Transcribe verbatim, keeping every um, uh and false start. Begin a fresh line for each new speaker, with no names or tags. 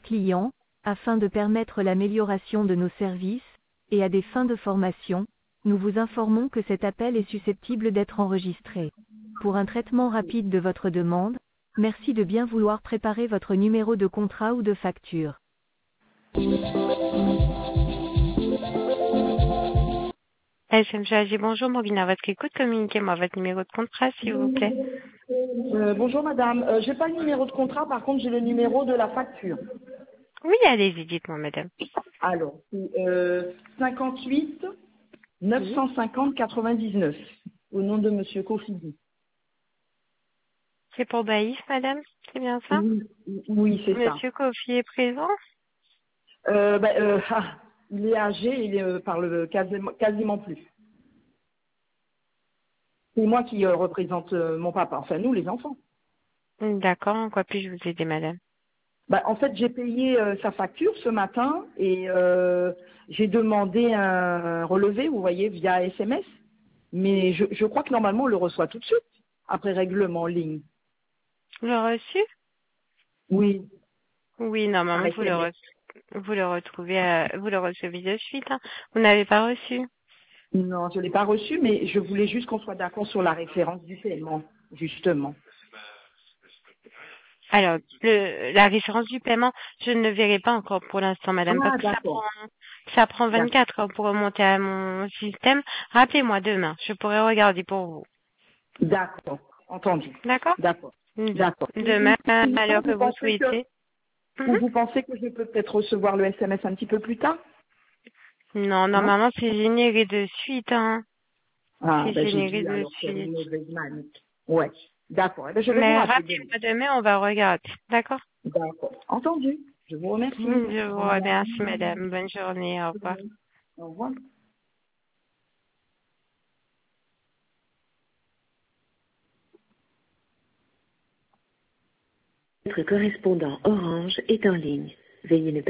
clients, afin de permettre l'amélioration de nos services, et à des fins de formation, nous vous informons que cet appel est susceptible d'être enregistré. Pour un traitement rapide de votre demande, merci de bien vouloir préparer votre numéro de contrat ou de facture.
S M G A G, bonjour, Mobile à votre écoute, communiquez-moi votre numéro de contrat, s'il vous plaît.
Euh, bonjour madame, euh, j'ai pas le numéro de contrat, par contre j'ai le numéro de la facture.
Oui, allez-y, dites-moi, madame.
Alors, c'est euh, cinquante-huit neuf
Oui.
cent cinquante quatre-vingt-dix-neuf au nom de monsieur Kofidi.
C'est pour Baïf, madame, c'est bien ça?
Oui, oui c'est ça.
Monsieur Kofi est présent?
Euh, bah, euh, ah, il est âgé, il ne parle quasiment, quasiment plus. C'est moi qui euh, représente euh, mon papa, enfin nous les enfants.
D'accord, en quoi puis-je vous aider, madame?
Bah, en fait, j'ai payé euh, sa facture ce matin et euh, j'ai demandé un relevé, vous voyez, via S M S. Mais je, je crois que normalement, on le reçoit tout de suite, après règlement en ligne.
Vous le reçu?
Oui,
Oui,
par
normalement, vous le,
S M S.
re- vous le retrouvez, euh, vous le recevez de suite, hein. Vous n'avez pas reçu?
Non, je ne l'ai pas reçu, mais je voulais juste qu'on soit d'accord sur la référence du paiement, justement.
Alors, le, la référence du paiement, je ne le verrai pas encore pour l'instant, madame, parce
Ah,
que ça
d'accord.
prend, ça prend
D'ac-
vingt-quatre heures pour remonter à mon système. Rappelez-moi demain, je pourrai regarder pour vous.
D'accord. Entendu.
D'accord?
D'accord.
De-
D'accord.
Demain, à
Sinon,
l'heure que
vous
vous
pensez que,
souhaitez.
ou
Mhm.
vous pensez que je peux peut-être recevoir le S M S un petit peu plus tard?
Non,
Non?
normalement, c'est généré de suite, hein.
Ah,
C'est
ben j'ai
généré
dû
de
alors faire une
suite.
mauvaise manique. Ouais. D'accord. Eh ben, je vais vous
Mais
rappeler demain.
rappelez-moi demain, on va regarder. D'accord?
D'accord. Entendu. Je vous remercie.
Je vous remercie, madame. Bonne journée. Au revoir.
Au revoir.
Votre correspondant Orange est en ligne. Veuillez ne pas